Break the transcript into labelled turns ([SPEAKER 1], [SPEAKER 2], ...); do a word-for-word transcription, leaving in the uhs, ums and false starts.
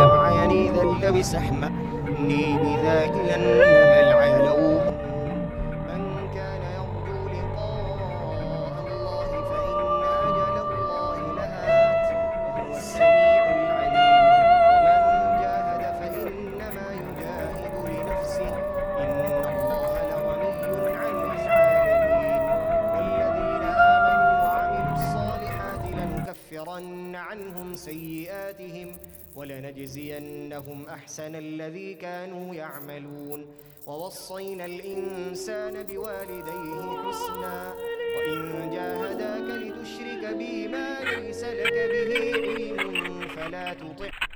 [SPEAKER 1] عيني ذل بسحمني بذاك لنما العلو. من كان يرجو لقاء الله فإن أجل الله لآت وهو السميع العليم. ومن جاهد فإنما يجاهد لنفسه إن الله لغني عن العالمين. والذين آمنوا وعملوا الصالحات لنكفرن عنهم سيئاتهم ولنجزينهم أحسن الذي كانوا يعملون. ووصينا الإنسان بوالديه حسنا وإن جاهداك لتشرك بي ما ليس لك به علم فلا تطع